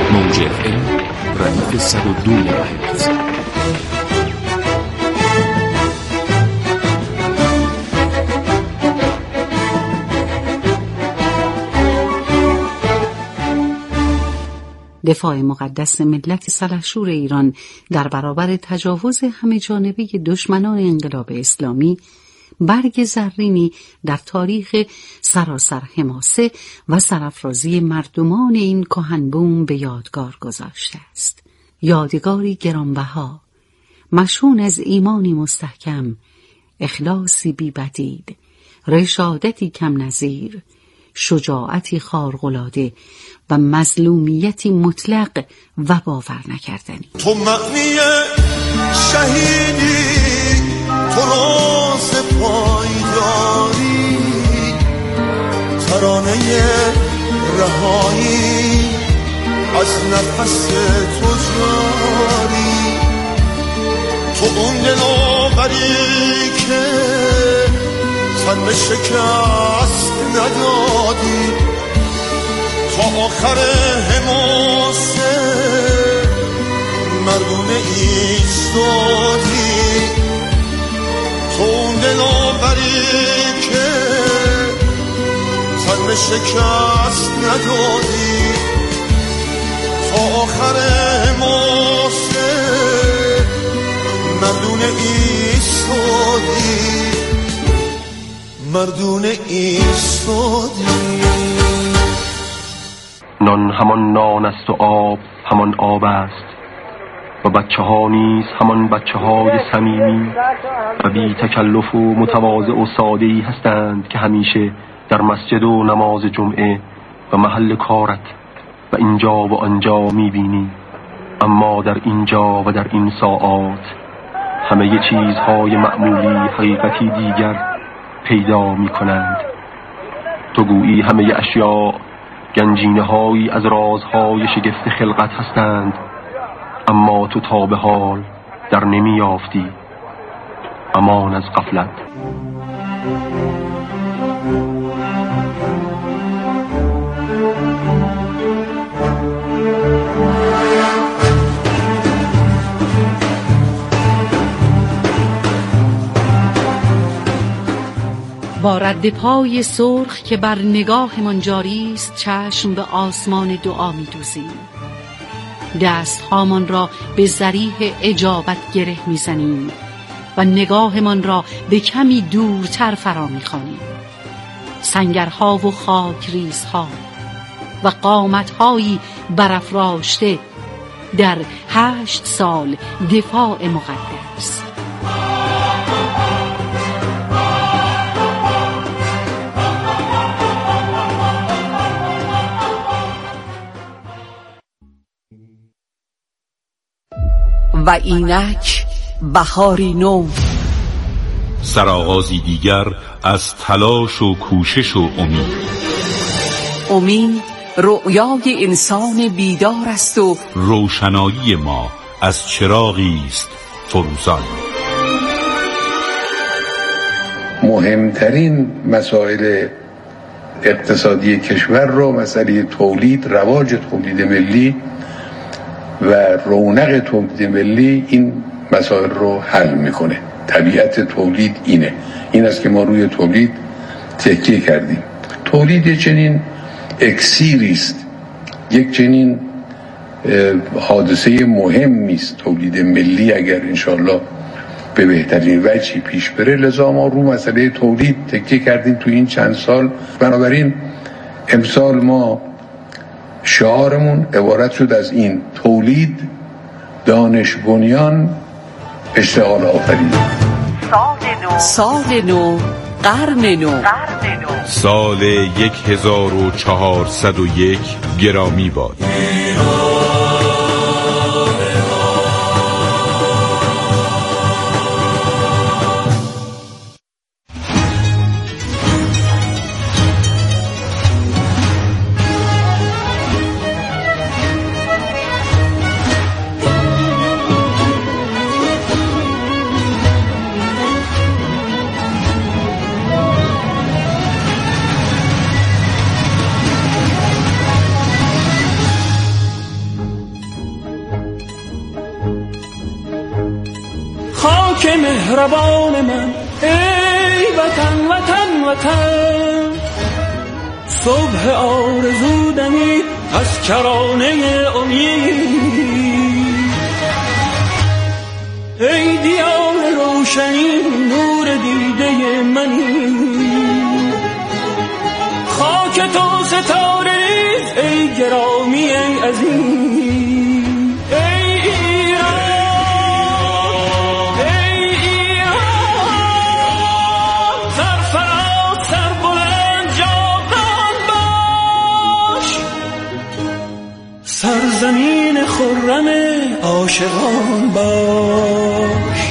موج FM ردیف 102 مگاهرتز. دفاع مقدس ملت سلحشور ایران در برابر تجاوز همه جانبه دشمنان انقلاب اسلامی برگ زرینی در تاریخ سراسر حماسه و سرافرازی مردمان این کهنبوم به یادگار گذاشته است. یادگاری گرانبها، مشهون از ایمانی مستحکم، اخلاصی بی‌بدیل، رشادتی کم نظیر، شجاعتی خارق‌العاده و مظلومیتی مطلق و باور نکردنی. تو معنی شهیدی، تو راز پایداری، ترانه رهایی از نفس تو جاری، تو اون دلاوری که تن به شکست ندادی، تا آخر حماسه مردونه ایستادی، تو اون دلاوری که تن به شکست ندادی، تا آخر حماسه مردونه ایستادی، مردونه ایستادی. نان همان نان است و آب همان آب است و بچه ها نیز همان بچه های صمیمی و بی تکلف و متواضع و ساده‌ای هستند که همیشه در مسجد و نماز جمعه و محل کارت و اینجا و آنجا میبینی، اما در اینجا و در این ساعات همه چیزهای معمولی حقیقتی دیگر پیدا میکنند. تو گویی همه اشیاء گنجینه هایی از رازهای شگفت خلقت هستند، اما تو تا به حال در نمی یافتی. امان از غفلت. با رد پای سرخ که بر نگاهمان جاری است، چشم به آسمان دعا می‌دوزیم. دستهامان را به ذریح اجابت گره می‌زنیم و نگاهمان را به کمی دورتر فرا می‌خوانیم. سنگرها و خاکریزها و قامت‌هایی برافراشته در 8 سال دفاع مقدس. و اینک بهاری نو، سرآغازی دیگر از تلاش و کوشش و امید. امید رؤیای انسان بیدار است و روشنایی ما از چراغی است فروزان. مهمترین مسائل اقتصادی کشور رو، مسئله تولید، رواج تولید ملی و رونق تولید ملی، این مسائل رو حل میکنه. طبیعت تولید این است که ما روی تولید تکیه کردیم. تولید چنین اکسیری است، یک چنین حادثه مهمی است تولید ملی، اگر انشالله به بهترین وجهی پیش بره. لذا ما رو مسئله تولید تکیه کردیم تو این چند سال. بنابراین امسال ما شعارمون عبارت شد از این: تولید، دانش بنیان، اشتغال آفرین. سال نو، قرن نو. سال 1401 گرامی باد. خاک مهربان من، ای وطن وطن وطن. صبح آرزو دمی از کرانه امید، ای دیار روشنی نور دیده منی. خاک تو ستاره ریز ای گرامی ای عزیز، ای ایران ای ایران. سرفراز سربلند جاودان باش، سرزمین خرم عاشقان باش.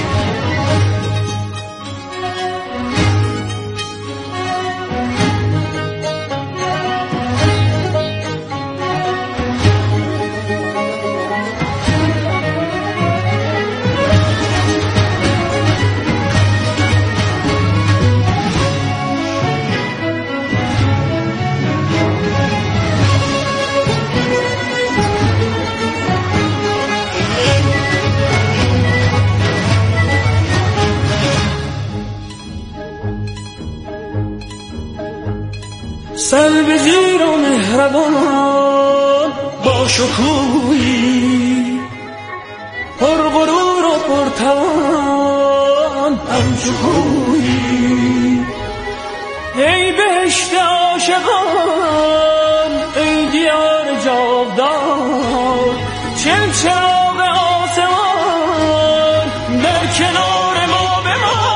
سر به زیر و مهربان با شکوهی، پر غرور و پرتوان همچو کوهی. ای بهشت عاشقان ای دیار جاودان، چراغ آسمان در کنار ما بمان.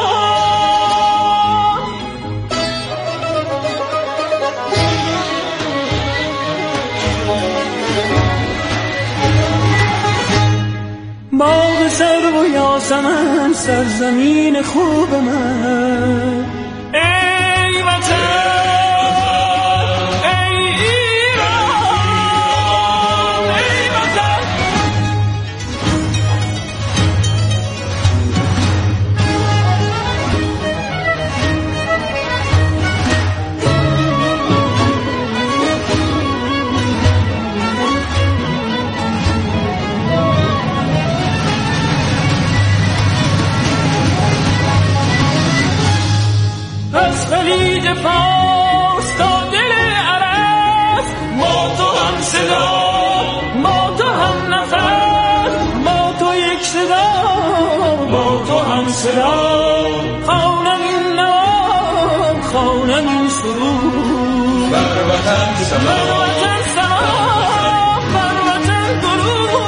باغ سرو و یاسمن سرزمین خوب من، ای وطن ای ایران ای وطن. از خلیج فارس تا دل عرب، ما تو هم صدا ما تو هم نفس، ما تو یک صدا ما تو هم صدا. خوانم این نام خوانم این سرود، بر وطن سلام بر وطن درود.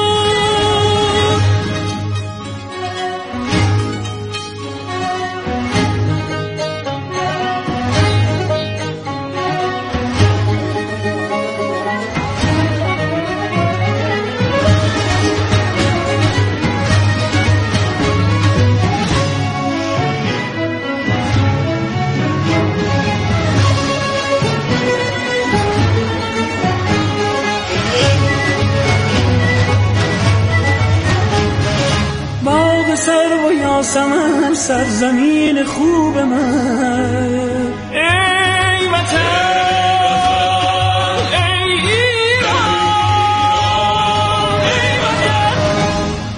سرو و یاسمن سرزمین خوب من، ای وطن ای ایران ای وطن.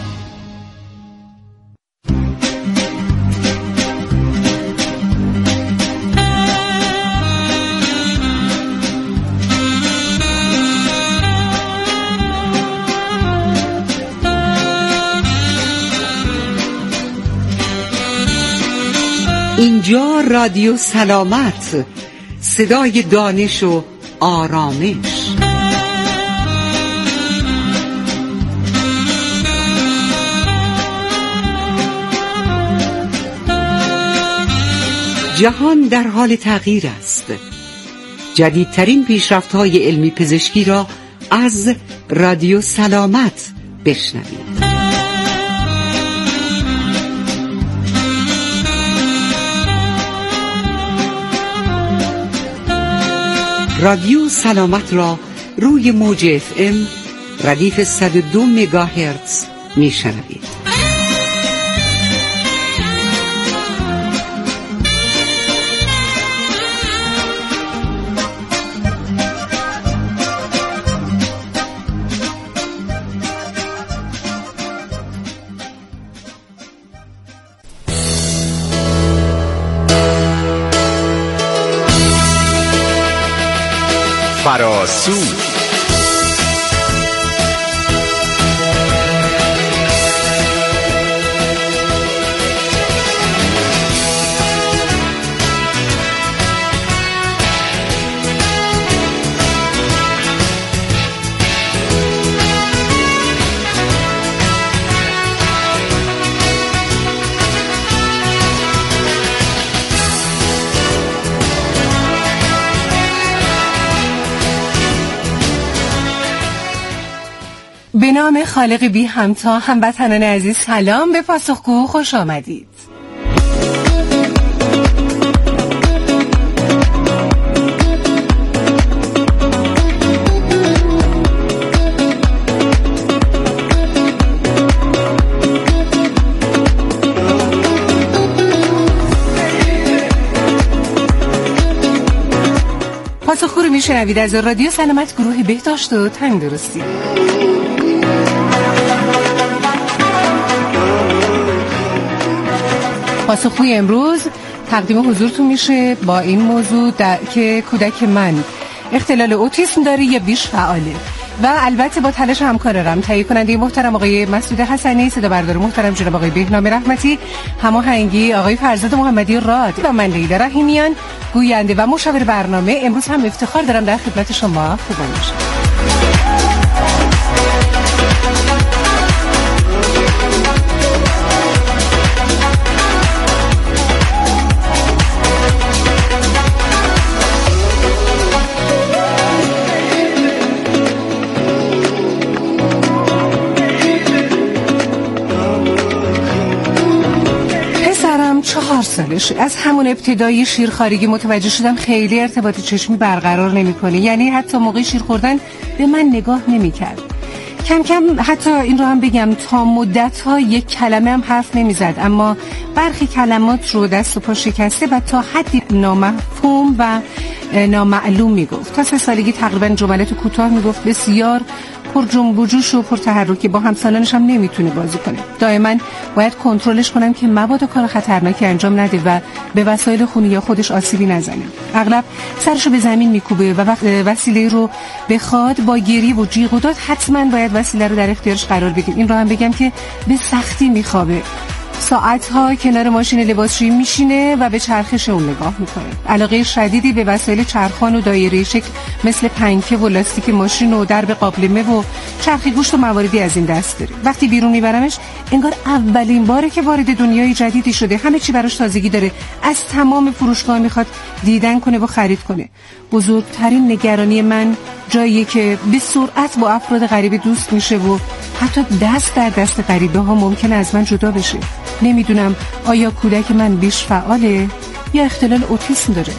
اینجا رادیو سلامت، صدای دانش و آرامش. جهان در حال تغییر است. جدیدترین پیشرفت‌های علمی پزشکی را از رادیو سلامت بشنوید. رادیو سلامت را روی موج FM ردیف 102 مگاهرتز میشنوید. فراسو. به نام خالق بی همتا، هموطنان عزیز، سلام. به پاسخگو خوش آمدید. پاسخگو رو میشنوید از رادیو سلامت، گروه بهداشت و تندرستی. پاسخگوی امروز تقدیم حضورتون میشه با این موضوع که کودک من اختلال اوتیسم داره یا بیش فعاله، و البته با تلاش همکارم تهیه کننده محترم آقای مسعود حسنی، صدا بردار محترم جناب آقای بهنام رحمتی، هماهنگی آقای فرزاد محمدی راد و من لیلا رحیمیان، گوینده و مشاور برنامه. امروز هم افتخار دارم در خدمت شما خوبان باشم. پسرم 4 سالشه. از همون ابتدایی شیرخوارگی متوجه شدم خیلی ارتباط چشمی برقرار نمی‌کنه، یعنی حتی موقع شیر خوردن به من نگاه نمی‌کرد. کم کم حتی این رو هم بگم تا مدت‌ها یک کلمه هم حرف نمی‌زد، اما برخی کلمات رو دست و پا شکسته و تا حدی نامفهوم و نامعلوم میگفت. تا 3 سالگی تقریبا جملات کوتاه میگفت، بسیار پر جنب و جوش و پر تحرکی، با همسالانش هم نمیتونه بازی کنه. دائما باید کنترلش کنم که مبادا کار خطرناکی انجام نده و به وسایل خونه یا خودش آسیبی نزنه. اغلب سرشو به زمین میکوبه و وقت وسیله رو بخواد با گریه و جیغ و داد حتما باید وسیله رو در اختیارش قرار بدیم. این رو هم بگم که به سختی میخوابه. ساعتها کنار ماشین لباسشویی میشینه و به چرخش اون نگاه میکنه. علاقه شدیدی به وسایل چرخان و دایره شکل مثل پنکه و لاستیک ماشین و درب قابلمه و چرخ گوشت و مواردی از این دست داره. وقتی بیرون میبرمش انگار اولین باره که وارد دنیای جدیدی شده، همه چی براش تازگی داره. از تمام فروشگاه میخواد دیدن کنه و خرید کنه. بزرگترین نگرانی من جاییه که به سرعت با افراد غریبه دوست میشه و حتی دست در دست غریبه ها ممکنه از من جدا بشه. نمیدونم آیا کودک من بیش فعاله یا اختلال اوتیسم داره.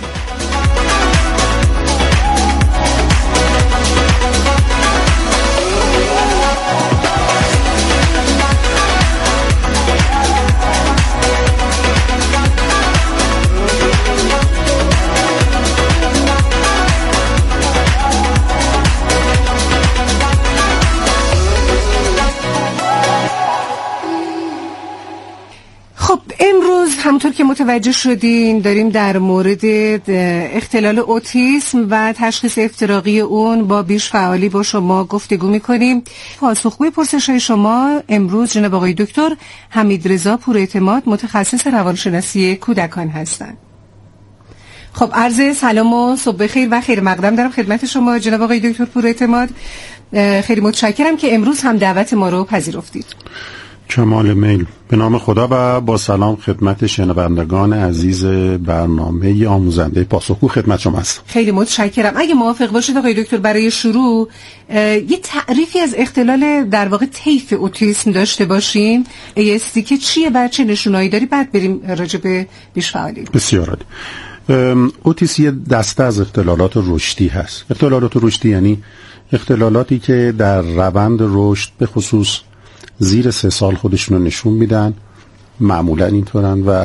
همونطور که متوجه شدین داریم در مورد اختلال اوتیسم و تشخیص افتراقی اون با بیش فعالی با شما گفتگو میکنیم. پاسخگوی پرسش‌های شما امروز جناب آقای دکتر حمیدرضا پوراعتماد، متخصص روانشناسی کودکان هستند. خب عرض سلام و صبح بخیر و خیر مقدم دارم خدمت شما جناب آقای دکتر پوراعتماد. خیلی متشکرم که امروز هم دعوت ما رو پذیرفتید. کمال میل. به نام خدا و با سلام خدمت شنوندگان عزیز برنامه آموزنده پاسخگو خدمت شما هستم. خیلی متشکرم. اگه موافق باشید آقای دکتر برای شروع یه تعریفی از اختلال در واقع طیف اوتیسم داشته باشیم. ASD که چیه و چه نشونایی داری، بعد بریم راجع به بیش فعالی. بسیار عالی. اوتیسم یه دسته از اختلالات رشدی هست. اختلالات رشدی یعنی اختلالاتی که در روند رشد به خصوص زیر 3 سال خودشون رو نشون میدن، معمولا اینطورن و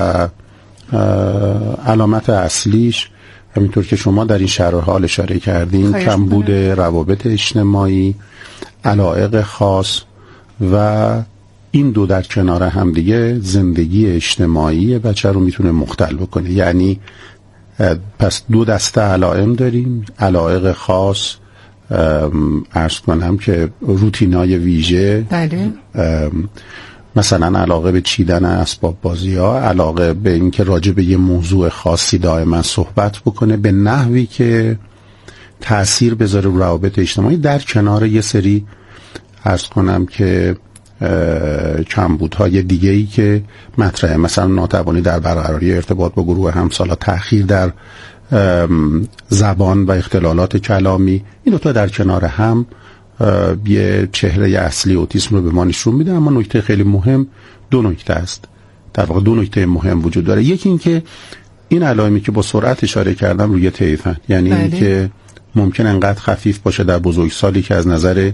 علامت اصلیش همینطور که شما در این شرح حال اشاره کردین کمبود روابط اجتماعی، علایق خاص و این دو در کنار هم دیگه زندگی اجتماعی بچه رو میتونه مختل بکنه. یعنی پس دو دسته علائم داریم، علایق خاص، عرض کنم که روتینای ویژه، بله. مثلا علاقه به چیدن اسباب بازی ها، علاقه به اینکه راجع به یه موضوع خاصی دائما صحبت بکنه به نحوی که تأثیر بذاره رو روابط اجتماعی، در کنار یه سری عرض کنم که کمبودهای دیگه‌ای که مطرحه، مثلا ناتوانی در برقراری ارتباط با گروه همسالا، تأخیر در زبان و اختلالات کلامی، این دوتا در کنار هم یه چهره اصلی اوتیسم رو به ما نشون میده. اما نکته خیلی مهم، دو نکته است، در واقع دو نکته مهم وجود داره. یکی این که این علائمی که با سرعت اشاره کردم روی طیفن، یعنی این که ممکن انقدر خفیف باشه در بزرگسالی که از نظر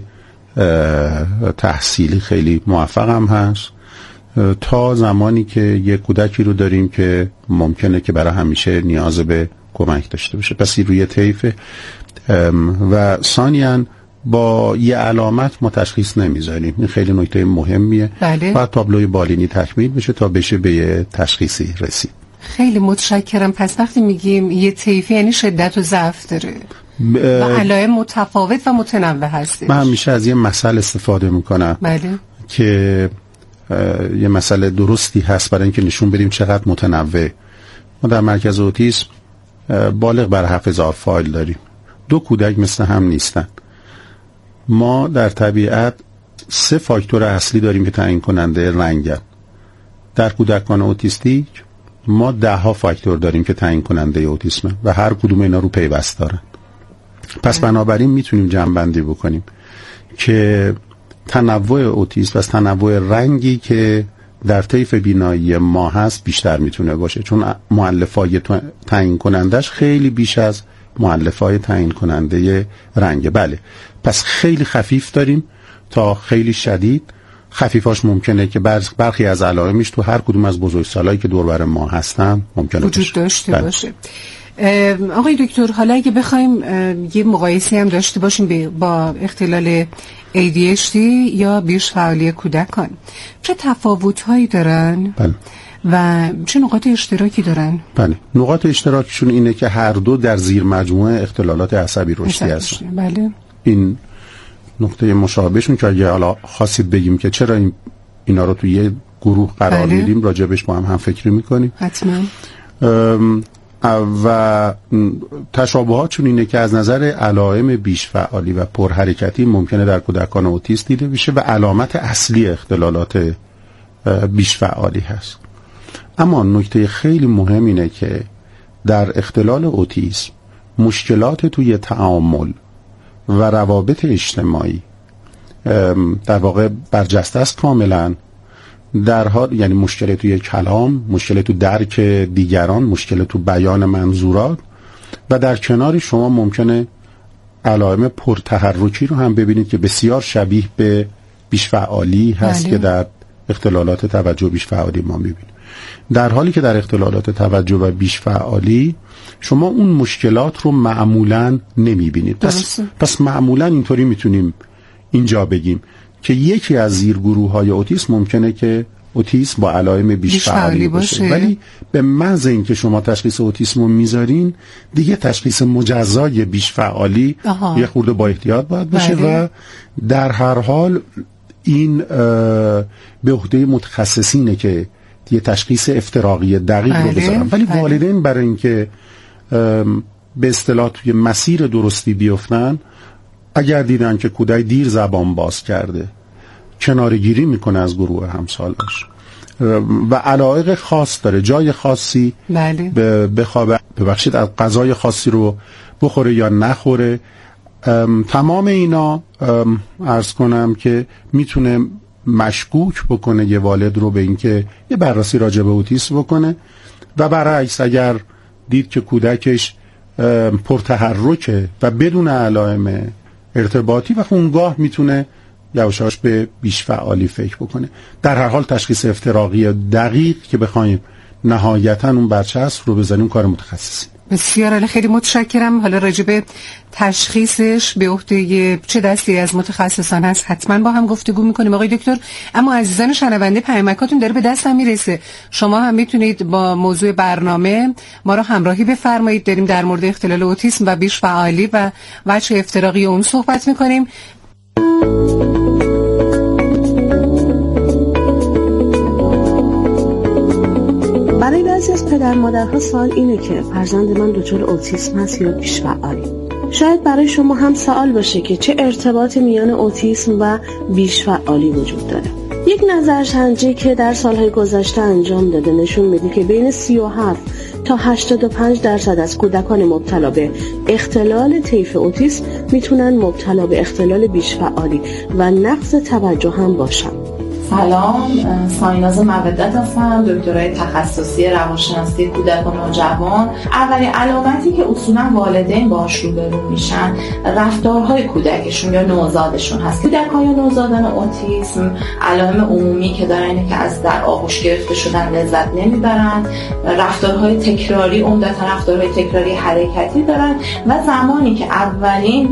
تحصیلی خیلی موفق هم هست، تا زمانی که یک کودکی رو داریم که ممکنه که برای همیشه نیاز به کمک داشته باشه. پس این روی طیفه. و ثانیاً با یه علامت ما تشخیص نمیذاریم، این خیلی نکته مهمیه. بله. باید تابلوی بالینی تکمیل بشه تا بشه به یه تشخیصی رسید. خیلی متشکرم. پس وقتی میگیم یه طیفی یعنی شدت و ضعف داره و علائم متفاوت و متنوع هستش. من همیشه از یه مثل استفاده میکنم. بله. که یه مسئله درستی هست برای اینکه نشون بدیم چقدر متنوع. ما در مرکز اوتیسم بالغ بر 7000 فایل داریم. دو کودک مثل هم نیستن. ما در طبیعت 3 فاکتور اصلی داریم که تعیین کننده رنگن. در کودکان اوتیستیک ما 10 فاکتور داریم که تعیین کننده اوتیسم و هر کدوم اینا رو پیوست دارن. پس بنابراین میتونیم جمع‌بندی بکنیم که تنوع اوتیسم و تنوع رنگی که در طیف بینایی ما هست بیشتر میتونه باشه، چون مؤلفه‌های تعیین کنندش خیلی بیش از مؤلفه‌های تعیین کننده رنگ. بله، پس خیلی خفیف داریم تا خیلی شدید. خفیفاش ممکنه که برخی از علائمش تو هر کدوم از بزرگسالایی که دور بر ما هستن ممکنه وجود داشته بله. باشه. آقای دکتر، حالا اگه بخوایم یه مقایسه هم داشته باشیم با اختلال ADHD یا بیش فعالی کودکان، چه تفاوت‌هایی دارن؟ بله. و چه نقاط اشتراکی دارن؟ بله، نقاط اشتراکشون اینه که هر دو در زیر مجموعه اختلالات عصبی رشدی هستن. بله. این نقطه مشابهشون که اگه حالا خواستید بگیم که چرا اینا رو توی یه گروه قرار بله. میدیم، راجبش با هم فکری میکنیم. حتما. و تشابهاتشون اینه که از نظر علائم بیش فعالی و پرحرکتی ممکنه در کودکان اوتیست دیده بشه و علامت اصلی اختلالات بیش فعالی هست. اما نکته خیلی مهم اینه که در اختلال اوتیسم مشکلات توی تعامل و روابط اجتماعی در واقع برجسته است کاملا، در حال یعنی مشکل توی کلام، مشکل تو درک دیگران، مشکل تو بیان منظورات، و در کنار شما ممکنه علائم پرتحرکی رو هم ببینید که بسیار شبیه به بیش فعالی هست. بله. که در اختلالات توجه بیش فعالی ما میبینید. در حالی که در اختلالات توجه و بیش فعالی شما اون مشکلات رو معمولاً نمیبینید. پس معمولاً اینطوری میتونیم اینجا بگیم که یکی از زیرگروه‌های اوتیسم ممکنه که اوتیسم با علائم بیش فعالی باشه، ولی به محض اینکه شما تشخیص اوتیسم رو میذارین دیگه تشخیص مجزای بیش فعالی یه خورده با احتیاط باید باشه. بله. و در هر حال این به عهده متخصصینه که یه تشخیص افتراقی دقیق رو بذارن. ولی والدین برای اینکه به اصطلاح توی مسیر درستی بیفتن، اگر دیدن که کودک دیر زبان باز کرده، کنارگیری میکنه از گروه همسالاش و علایق خاص داره، جای خاصی بخوابه، ببخشید از غذای خاصی رو بخوره یا نخوره، تمام اینا عرض کنم که میتونه مشکوک بکنه یه والد رو به اینکه یه بررسی راجع به اوتیسم بکنه. و برعکس اگر دید که کودکش پرتحرکه و بدون علائم ارتباطی، و اونگاه میتونه یواشاش به بیش فعالی فکر بکنه. در هر حال تشخیص افتراقی دقیق که بخوایم نهایتا اون برچسب رو بزنیم کار متخصصی. بسیار خیلی متشکرم. حالا راجع به تشخیصش به عهده چه دستی از متخصصان هست حتما با هم گفتگو میکنیم آقای دکتر. اما عزیزان شنونده پیامکاتون داره به دستم میرسه. شما هم میتونید با موضوع برنامه ما رو همراهی بفرمایید. داریم در مورد اختلال اوتیسم و بیش فعالی و وجه افتراقی اون صحبت میکنیم. برای بعضی از پدر مادرها سوال اینه که فرزند من دچار اوتیسم هست یا بیش فعالی. شاید برای شما هم سوال باشه که چه ارتباط میان اوتیسم و بیش فعالی وجود داره. یک نظرسنجی که در سالهای گذشته انجام داده نشون میده که بین 37 تا 85% از کودکان مبتلا به اختلال طیف اوتیسم میتونن مبتلا به اختلال بیش فعالی و نقص توجه هم باشن. سلام، سایناز مودت هستم، دکترای تخصصی روانشناسی کودک و نوجوان. اولین علامتی که اصولا والدین باهاش روبرو میشن رفتارهای کودکشون یا نوزادشون هست. کودکان یا نوزادان اوتیسم علائم عمومی که دارن اینه که از در آغوش گرفته شدن لذت نمیبرن، رفتارهای تکراری، عمدتا رفتارهای تکراری حرکتی دارن و زمانی که اولین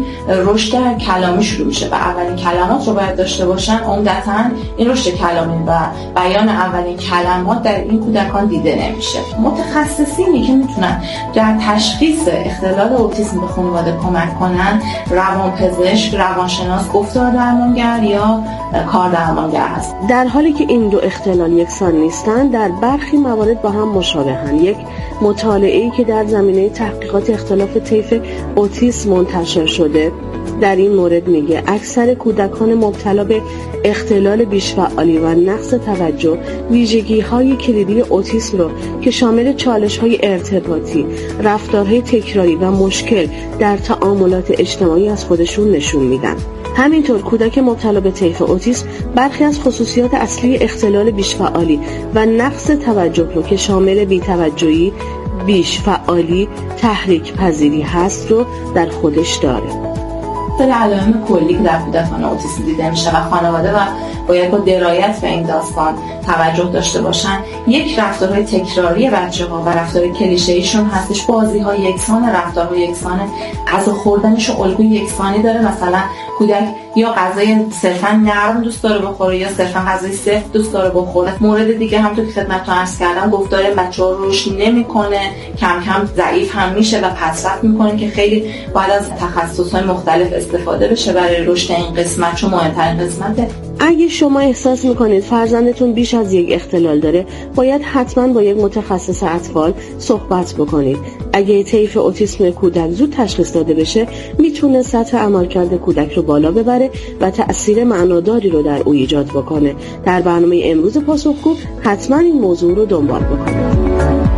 رشد کلامی شروع میشه و اولین کلمات رو باید داشته باشن، عمدتا این رشد کلامی و بیان اولین کلمات در این کودکان دیده نمیشه. متخصصینی که میتونن در تشخیص اختلال اوتیسم به خانواده کمک کنن روانپزشک، روانشناس، گفتار درمانگر یا کار درمانگر هست. در حالی که این دو اختلال یکسان نیستن، در برخی موارد با هم مشابهن. یک مطالعه‌ای که در زمینه تحقیقات اختلاف طیف اوتیسم منتشر شده در این مورد میگه اکثر کودکان مبتلا به اختلال بیش فعالی و نقص توجه ویژگی‌های کلیدی اوتیسم رو که شامل چالش‌های ارتباطی، رفتارهای تکراری و مشکل در تعاملات اجتماعی از خودشون نشون میدن. همینطور کودک مبتلا به طیف اوتیسم برخی از خصوصیات اصلی اختلال بیش فعالی و نقص توجه رو که شامل بی‌توجهی، بیش فعالی، تحریک پذیری هست رو در خودش داره. سری علائم کلی که در کودکان اوتیسم دیده میشه و خانواده و باید با درایت به این داستان توجه داشته باشن. یک، رفتارهای تکراری بچه‌ها و رفتارهای کلیشه‌ایشون هستش. بازی‌های یکسان، رفتارهای یکسان، غذا خوردنش الگوی یکسانی داره. مثلا کودک یا غذای صرفا نرم دوست داره بخوره یا صرفا غذای سفت دوست داره بخوره. مورد دیگه همونطور که خدمتتون عرض کردم گفتار بچه‌ها رشد نمی‌کنه، کم کم ضعیف هم میشه و پسرفت می‌کنه که خیلی باید از تخصص‌های مختلف استفاده بشه برای رشد این قسمت، چون مهمترین قسمته. اگه شما احساس میکنید فرزندتون بیش از یک اختلال داره، باید حتما با یک متخصص اطفال صحبت بکنید. اگه طیف اوتیسم کودک زود تشخیص داده بشه، میتونه سطح عملکرد کودک رو بالا ببره و تأثیر معناداری رو در او ایجاد بکنه. در برنامه امروز پاسخگو حتما این موضوع رو دنبال بکنید.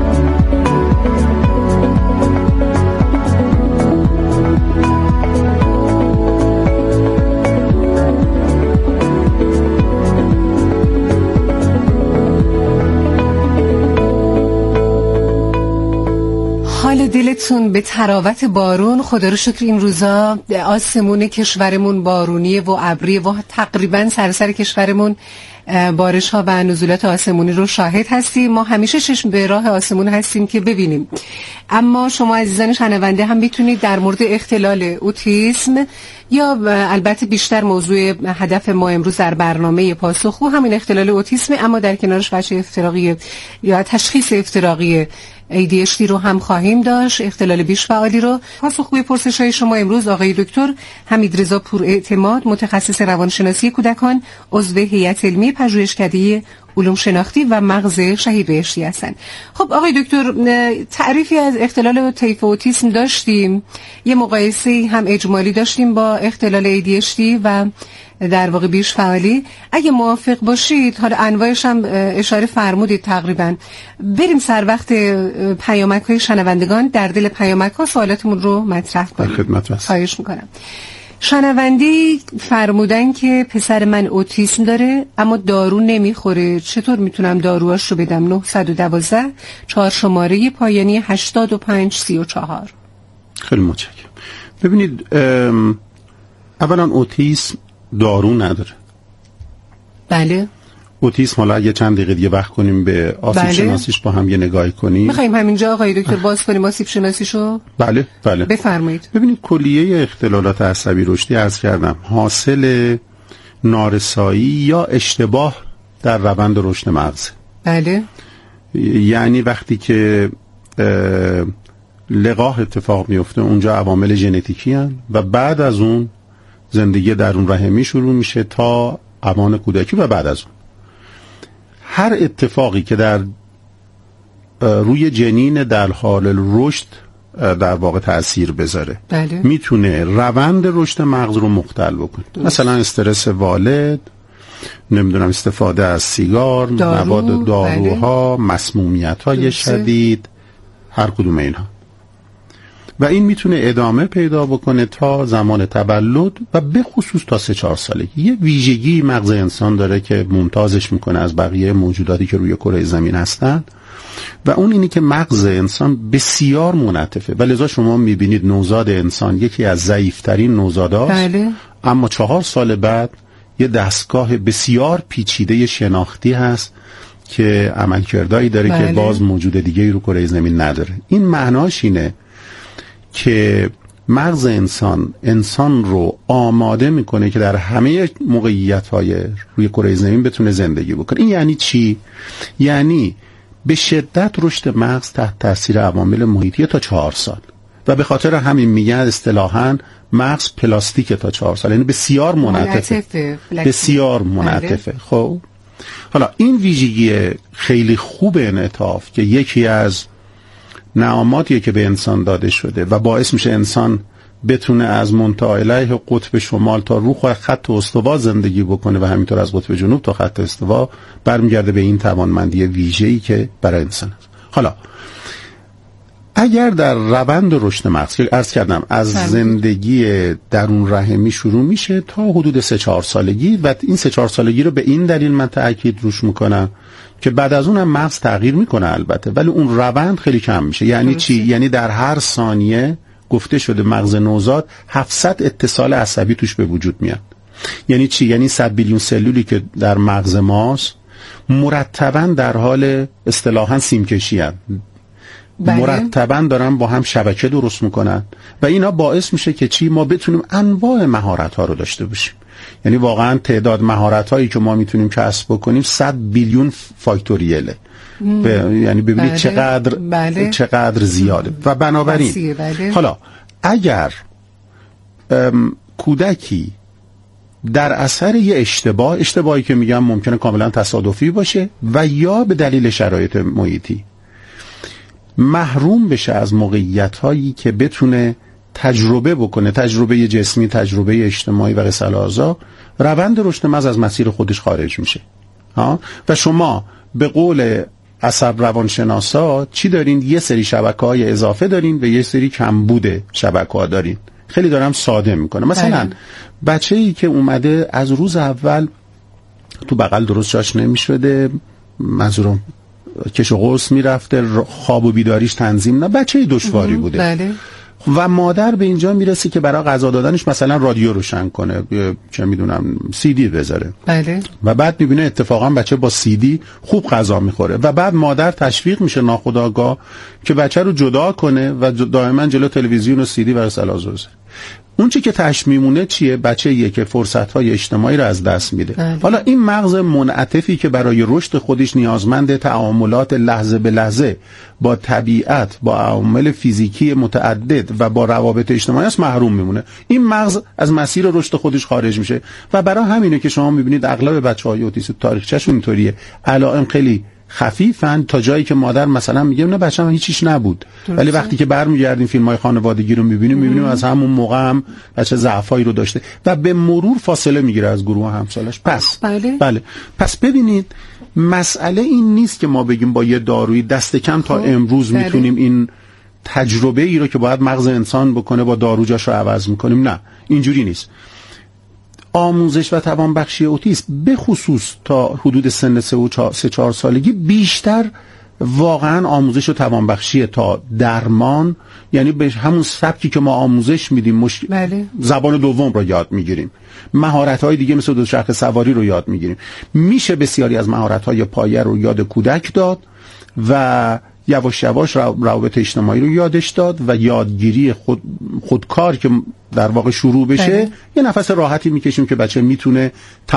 حال دلتون به تراوت بارون؟ خدا رو شکر این روزا آسمون کشورمون بارونیه و ابریه و تقریبا سراسر کشورمون بارش ها و نزولات آسمونی رو شاهد هستیم. ما همیشه چشم به راه آسمون هستیم که ببینیم. اما شما عزیزان شنونده هم میتونید در مورد اختلال اوتیسم یا البته بیشتر موضوع هدف ما امروز در برنامه پاسخگو همین اختلال اوتیسم، اما در کنارش بچه افتراقی یا تشخیص افتراقی ADHD رو هم خواهیم داشت، اختلال بیش فعالی رو. پاسخگوی پرسش‌های شما امروز آقای دکتر حمیدرضا پوراعتماد، متخصص روانشناسی کودکان، عضو هیئت علمی پژوهشکده علوم شناختی و مغز شهید بهشتی هستند. خب آقای دکتر، تعریفی از اختلال طیف اوتیسم داشتیم، یه مقایسه هم اجمالی داشتیم با اختلال ADHD و در واقع بیش فعالی. اگه موافق باشید، حالا انواعش هم اشاره فرمودید تقریبا، بریم سر وقت پیامک‌های شنوندگان. در دل پیامک‌ها سوالاتمون رو مطرح کنیم. خدمت هست. خواهش میکنم. شنوندی فرمودن که پسر من اوتیسم داره اما دارو نمیخوره، چطور میتونم داروهاش رو بدم؟ 912 4 شماره پایانی 8534. خیلی متشکرم. ببینید، اولا اوتیسم دارو نداره. بله. اوتیسم، حالا اگه چند دقیقه دیگه وقت کنیم به آسیب شناسیش با هم یه نگاهی کنیم. می‌خوایم همینجا آقای دکتر باز کنیم آسیب شناسیشو؟ بله. بفرمایید. ببینید کلیه اختلالات عصبی رشدی عرض کردم حاصل نارسایی یا اشتباه در روند رشد مغز. بله. یعنی وقتی که لقاح اتفاق میفته اونجا عوامل ژنتیکی هستند و بعد از اون زندگی درون رحمی شروع میشه تا اوان کودکی و بعد از اون هر اتفاقی که در روی جنین در حال رشد در واقع تأثیر بذاره بله. میتونه روند رشد مغز رو مختل بکنه. مثلا استرس والد، نمیدونم استفاده از سیگار، مواد داروها، بله. مسمومیت‌های شدید، هر کدوم اینها، و این میتونه ادامه پیدا بکنه تا زمان تولد و به خصوص تا 3-4 سالگی. یه ویژگی مغز انسان داره که ممتازش میکنه از بقیه موجوداتی که روی کره زمین هستن و اون اینی که مغز انسان بسیار منعطفه و لذا شما میبینید نوزاد انسان یکی از ضعیفترین نوزاداست، بله. اما 4 سال بعد یه دستگاه بسیار پیچیده شناختی هست که عملکردایی داره بله. که باز موجود دیگه رو کره زمین نداره. این معناش اینه که مغز انسان رو آماده میکنه که در همه موقعیت‌های روی کره زمین بتونه زندگی بکنه. این یعنی چی؟ یعنی به شدت رشد مغز تحت تاثیر عوامل محیطی تا 4 سال و به خاطر همین میگن اصطلاحاً مغز پلاستیک تا 4 سال، یعنی بسیار منعطفه. بسیار منعطفه. خب حالا این ویژگی خیلی خوب انعطاف که یکی از نعماتیه که به انسان داده شده و باعث میشه انسان بتونه از منطقه علیه قطب شمال تا رو خط استوا زندگی بکنه و همینطور از قطب جنوب تا خط استوا، برمیگرده به این توانمندی ویژه‌ای که برای انسان هست. حالا اگر در روند رشد مغز که عرض کردم از زندگی درون رحمی شروع میشه تا حدود 3-4 سالگی و این 3-4 سالگی رو به این دلیل من تأکید روش میکنم که بعد از اونم مغز تغییر میکنه البته، ولی اون روند خیلی کم میشه. یعنی چی؟ یعنی در هر ثانیه گفته شده مغز نوزاد 700 اتصال عصبی توش به وجود میاد. یعنی چی؟ یعنی 100 بیلیون سلولی که در مغز ماست مرتباً در حال اصطلاحاً سیمکشی هستند. بله. مرتباً دارن با هم شبکه درست میکنن و اینا باعث میشه که چی؟ ما بتونیم انواع مهارت ها رو داشته باشیم. یعنی واقعا تعداد مهارت هایی که ما میتونیم کسب بکنیم 100 بیلیون فاکتوریله. یعنی ببینید بله. چقدر زیاده. و بنابراین بله. حالا اگر کودکی در اثر یه اشتباهی که میگم ممکنه کاملا تصادفی باشه و یا به دلیل شرایط محیطی محروم بشه از موقعیت‌هایی که بتونه تجربه بکنه، تجربه جسمی، تجربه اجتماعی و غسل اعضا، روند رشد مغز از مسیر خودش خارج میشه. و شما به قول عصب روانشناسا چی دارین؟ یه سری شبکه‌های اضافه دارین و یه سری کمبود شبکه‌ها دارین. خیلی دارم ساده میکنه. مثلا بچه‌ای که اومده از روز اول تو بغل درست جاش نمیشده، منظورم کش و قرص میرفته، خواب و بیداریش تنظیم نه، بچه دشواری بوده. بله. و مادر به اینجا میرسه که برای غذا دادنش مثلا رادیو روشن کنه، چه میدونم سی دی بذاره. بله. و بعد میبینه اتفاقا بچه با سی دی خوب غذا میخوره و بعد مادر تشویق میشه ناخودآگاه که بچه رو جدا کنه و دائما جلو تلویزیون و سی دی و سلاز بذاره. اون چی که تش میمونه چیه؟ بچه‌ایه که فرصت‌های اجتماعی رو از دست میده. حالا این مغز منعطفی که برای رشد خودش نیازمند تعاملات لحظه به لحظه با طبیعت، با عوامل فیزیکی متعدد و با روابط اجتماعی است محروم میمونه. این مغز از مسیر رشد خودش خارج میشه و برای همینه که شما میبینید اغلب بچه‌های اوتیسم تاریخچه‌شون اینطوریه. علائم خیلی خفیفن تا جایی که مادر مثلا میگه نه بچه‌م هیچیش نبود، ولی وقتی که برمیگردیم فیلم‌های خانوادگی رو میبینیم از همون موقع هم بچه ضعفایی رو داشته و به مرور فاصله میگیره از گروه همسالش. بله. پس ببینید مسئله این نیست که ما بگیم با یه دارویی دست کم تا امروز میتونیم این تجربه ای رو که باید مغز انسان بکنه با دارو جاش رو عوض میکنیم. نه، اینجوری نیست. آموزش و توانبخشی اوتیسم به خصوص تا حدود سن 3-4 سالگی بیشتر واقعا آموزش و توانبخشی تا درمان، یعنی به همون سبکی که ما آموزش میدیم بله. زبان دوم رو یاد میگیریم، مهارت‌های دیگه مثل دوچرخه سواری رو یاد میگیریم، میشه بسیاری از مهارت‌های پایه رو یاد کودک داد و یواش یواش روابط اجتماعی رو یادش داد و یادگیری خودکار که در واقع شروع بشه. یه نفس راحتی میکشیم که بچه میتونه